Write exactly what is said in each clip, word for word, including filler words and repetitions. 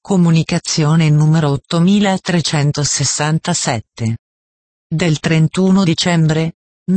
Comunicazione numero ottomilatrecentosessantasette. Del trentuno dicembre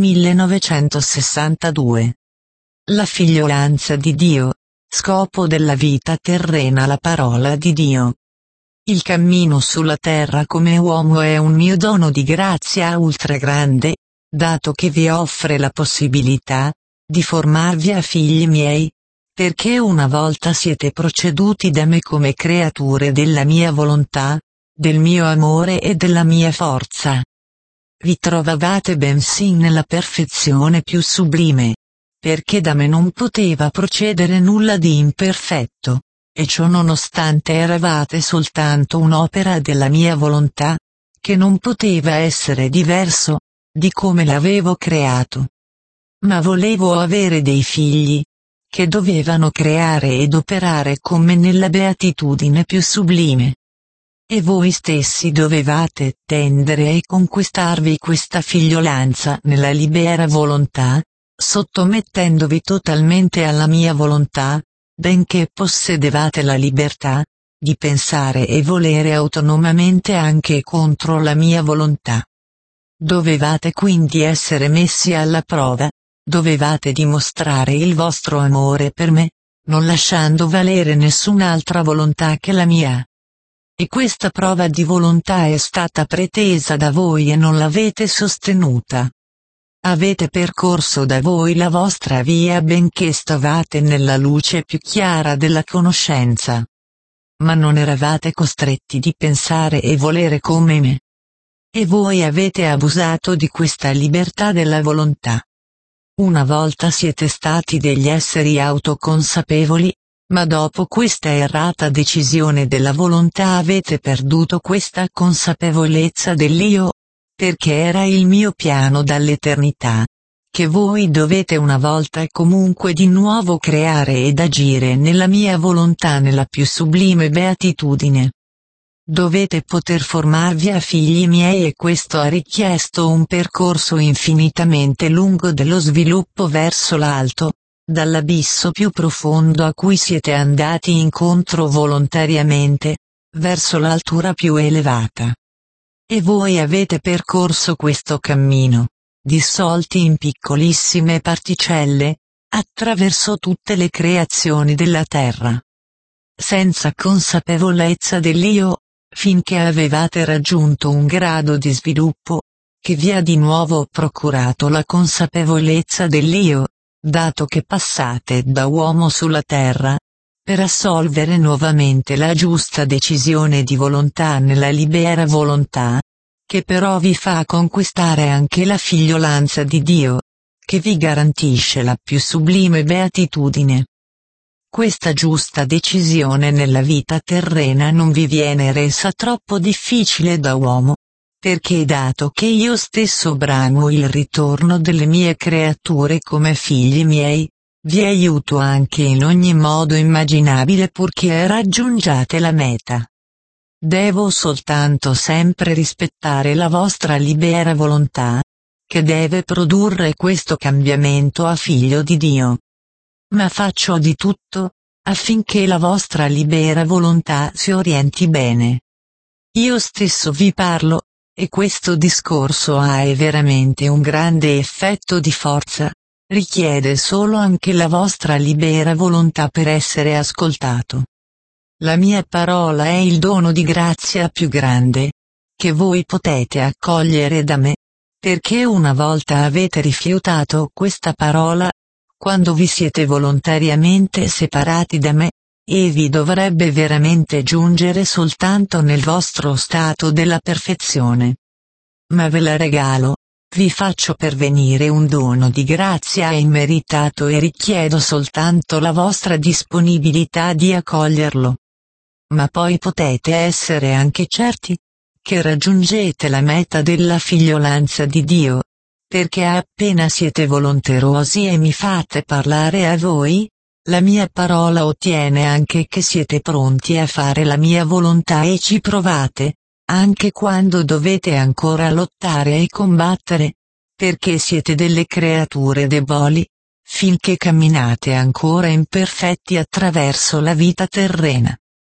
millenovecentosessantadue. La figliolanza di Dio, scopo della vita terrena. La parola di Dio. Il cammino sulla terra come uomo è un mio dono di grazia ultra grande, dato che vi offre la possibilità di formarvi a figli miei, perché una volta siete proceduti da me come creature della mia volontà, del mio amore e della mia forza. Vi trovavate bensì nella perfezione più sublime, perché da me non poteva procedere nulla di imperfetto, e ciò nonostante eravate soltanto un'opera della mia volontà, che non poteva essere diverso di come l'avevo creato. Ma volevo avere dei figli, che dovevano creare ed operare con me nella beatitudine più sublime. E voi stessi dovevate tendere e conquistarvi questa figliolanza nella libera volontà, sottomettendovi totalmente alla mia volontà, benché possedevate la libertà di pensare e volere autonomamente anche contro la mia volontà. Dovevate quindi essere messi alla prova, dovevate dimostrare il vostro amore per me, non lasciando valere nessun'altra volontà che la mia. E questa prova di volontà è stata pretesa da voi e non l'avete sostenuta. Avete percorso da voi la vostra via benché stavate nella luce più chiara della conoscenza. Ma non eravate costretti di pensare e volere come me. E voi avete abusato di questa libertà della volontà. Una volta siete stati degli esseri autoconsapevoli, ma dopo questa errata decisione della volontà avete perduto questa consapevolezza dell'io, perché era il mio piano dall'eternità, che voi dovete una volta e comunque di nuovo creare ed agire nella mia volontà nella più sublime beatitudine. Dovete poter formarvi a figli miei e questo ha richiesto un percorso infinitamente lungo dello sviluppo verso l'alto, dall'abisso più profondo a cui siete andati incontro volontariamente, verso l'altura più elevata. E voi avete percorso questo cammino, dissolti in piccolissime particelle, attraverso tutte le creazioni della terra. Senza consapevolezza dell'io, finché avevate raggiunto un grado di sviluppo, che vi ha di nuovo procurato la consapevolezza dell'io, dato che passate da uomo sulla terra, per assolvere nuovamente la giusta decisione di volontà nella libera volontà, che però vi fa conquistare anche la figliolanza di Dio, che vi garantisce la più sublime beatitudine. Questa giusta decisione nella vita terrena non vi viene resa troppo difficile da uomo, perché dato che io stesso bramo il ritorno delle mie creature come figli miei, vi aiuto anche in ogni modo immaginabile purché raggiungiate la meta. Devo soltanto sempre rispettare la vostra libera volontà, che deve produrre questo cambiamento a figlio di Dio. Ma faccio di tutto, affinché la vostra libera volontà si orienti bene. Io stesso vi parlo, e questo discorso ha veramente un grande effetto di forza, richiede solo anche la vostra libera volontà per essere ascoltato. La mia parola è il dono di grazia più grande, che voi potete accogliere da me, perché una volta avete rifiutato questa parola, quando vi siete volontariamente separati da me, e vi dovrebbe veramente giungere soltanto nel vostro stato della perfezione. Ma ve la regalo, vi faccio pervenire un dono di grazia immeritato e richiedo soltanto la vostra disponibilità di accoglierlo. Ma poi potete essere anche certi che raggiungete la meta della figliolanza di Dio, perché appena siete volonterosi e mi fate parlare a voi, la mia parola ottiene anche che siete pronti a fare la mia volontà e ci provate, anche quando dovete ancora lottare e combattere, perché siete delle creature deboli, finché camminate ancora imperfetti attraverso la vita terrena.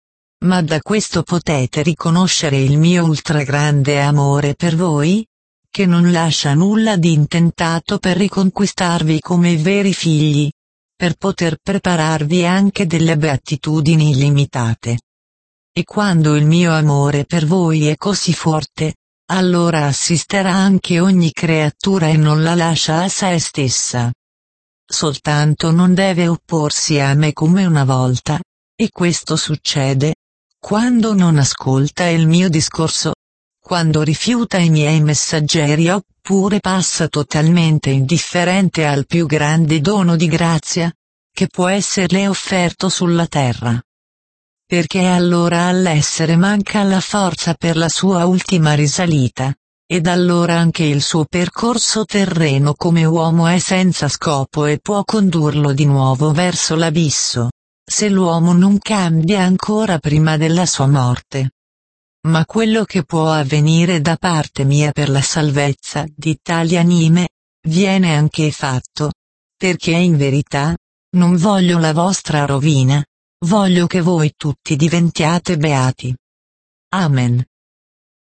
Ma da questo potete riconoscere il mio ultragrande amore per voi, che non lascia nulla di intentato per riconquistarvi come veri figli, per poter prepararvi anche delle beatitudini illimitate. E quando il mio amore per voi è così forte, allora assisterà anche ogni creatura e non la lascia a se stessa. Soltanto non deve opporsi a me come una volta, e questo succede quando non ascolta il mio discorso, quando rifiuta i miei messaggeri oppure passa totalmente indifferente al più grande dono di grazia, che può esserle offerto sulla terra. Perché allora all'essere manca la forza per la sua ultima risalita, ed allora anche il suo percorso terreno come uomo è senza scopo e può condurlo di nuovo verso l'abisso, se l'uomo non cambia ancora prima della sua morte. Ma quello che può avvenire da parte mia per la salvezza di tali anime, viene anche fatto, perché in verità, non voglio la vostra rovina, voglio che voi tutti diventiate beati. Amen.